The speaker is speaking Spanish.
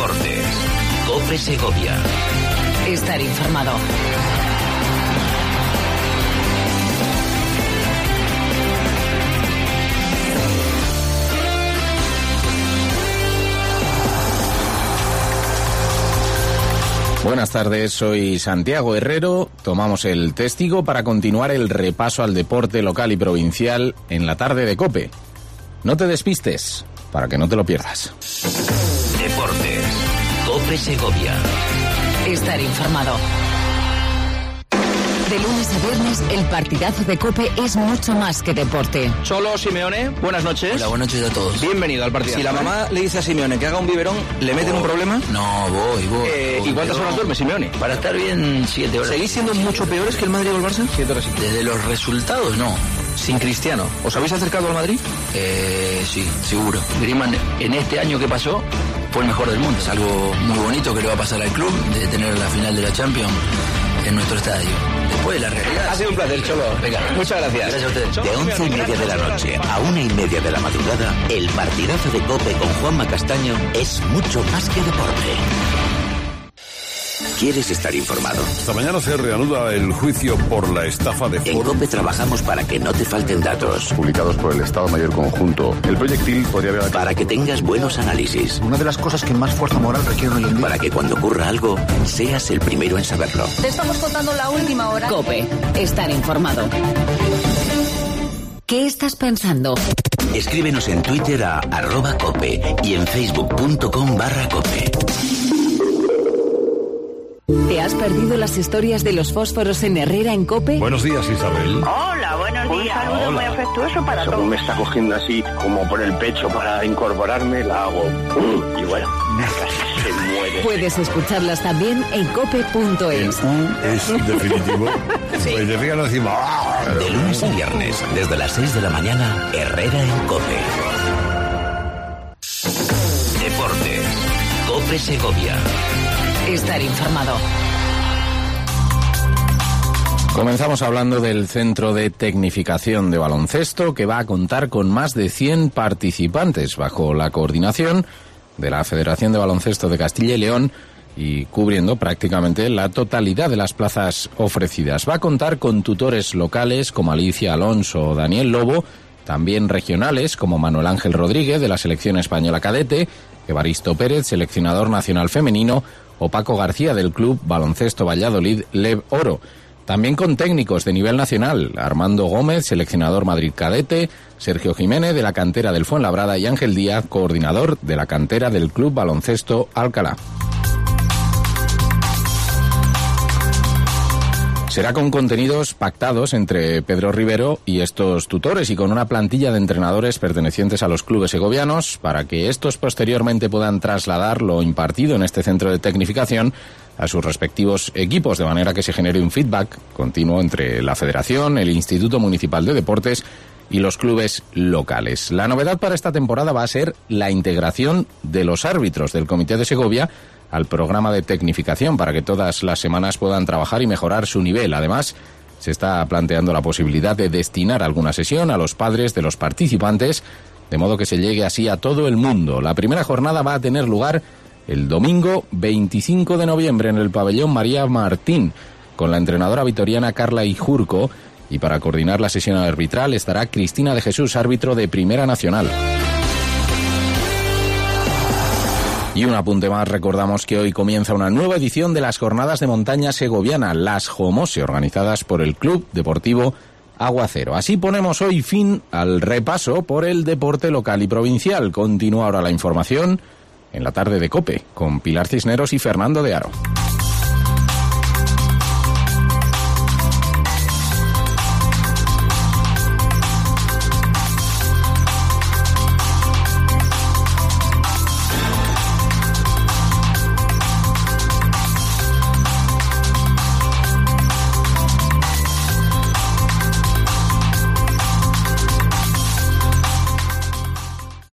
Deportes. COPE Segovia. Estar informado. Buenas tardes, soy Santiago Herrero. Tomamos el testigo para continuar el repaso al deporte local y provincial en la tarde de COPE. No te despistes, para que no te lo pierdas. Deportes. COPE Segovia. Estar informado. De lunes a viernes, el partidazo de COPE es mucho más que deporte. Cholo Simeone, buenas noches. Hola, buenas noches a todos. Bienvenido al partidazo. Si la mamá le dice a Simeone que haga un biberón, ¿le meten un problema? No, voy. ¿Y cuántas horas duerme Simeone? Para estar bien, 7 horas. ¿Seguís siendo mucho peores que el Madrid o el Barça? 7 horas. Desde los resultados, no. Sin Cristiano, ¿os habéis acercado al Madrid? Sí, seguro. Griezmann, en este año que pasó, fue el mejor del mundo. Es algo muy bonito que le va a pasar al club, de tener la final de la Champions en nuestro estadio. Después, la realidad... Ha sido un placer, Cholo. Venga, muchas gracias. Gracias a ustedes. De 11:30 de la noche a 1:30 de la madrugada, el partidazo de COPE con Juanma Castaño es mucho más que deporte. ¿Quieres estar informado? Esta mañana se reanuda el juicio por la estafa de En COPE trabajamos para que no te falten datos. Publicados por el Estado Mayor Conjunto. El proyectil podría haber... Para que tengas buenos análisis. Una de las cosas que más fuerza moral requiere hoy en día. Para que cuando ocurra algo, seas el primero en saberlo. Te estamos contando la última hora. COPE. Estar informado. ¿Qué estás pensando? Escríbenos en Twitter a @COPE y en facebook.com/COPE. ¿Te has perdido las historias de los fósforos en Herrera en COPE? Buenos días, Isabel. Hola, buenos días. Un saludo muy afectuoso para todos. Me está cogiendo así como por el pecho para incorporarme, la hago y bueno, casi se muere. Puedes escucharlas también en cope.es. Es definitivo. Sí. Pues de río encima. De lunes a viernes, desde las 6 de la mañana, Herrera en COPE. Deportes. COPE Segovia. Estar informado. Comenzamos hablando del Centro de Tecnificación de Baloncesto, que va a contar con más de 100 participantes bajo la coordinación de la Federación de Baloncesto de Castilla y León y cubriendo prácticamente la totalidad de las plazas ofrecidas. Va a contar con tutores locales como Alicia Alonso o Daniel Lobo, también regionales como Manuel Ángel Rodríguez de la selección española cadete, Evaristo Pérez, seleccionador nacional femenino, o Paco García del Club Baloncesto Valladolid Lev Oro. También con técnicos de nivel nacional, Armando Gómez, seleccionador Madrid cadete, Sergio Jiménez de la cantera del Fuenlabrada y Ángel Díaz, coordinador de la cantera del Club Baloncesto Alcalá. Será con contenidos pactados entre Pedro Rivero y estos tutores y con una plantilla de entrenadores pertenecientes a los clubes segovianos para que estos posteriormente puedan trasladar lo impartido en este centro de tecnificación a sus respectivos equipos, de manera que se genere un feedback continuo entre la Federación, el Instituto Municipal de Deportes y los clubes locales. La novedad para esta temporada va a ser la integración de los árbitros del Comité de Segovia al programa de tecnificación para que todas las semanas puedan trabajar y mejorar su nivel. Además, se está planteando la posibilidad de destinar alguna sesión a los padres de los participantes, de modo que se llegue así a todo el mundo. La primera jornada va a tener lugar el domingo 25 de noviembre en el pabellón María Martín, con la entrenadora vitoriana Carla Ijurco, y para coordinar la sesión arbitral estará Cristina de Jesús, árbitro de Primera Nacional. Y un apunte más, recordamos que hoy comienza una nueva edición de las Jornadas de Montaña Segoviana, las JOMOSE, organizadas por el Club Deportivo Aguacero. Así ponemos hoy fin al repaso por el deporte local y provincial. Continúa ahora la información en la tarde de COPE, con Pilar Cisneros y Fernando de Aro.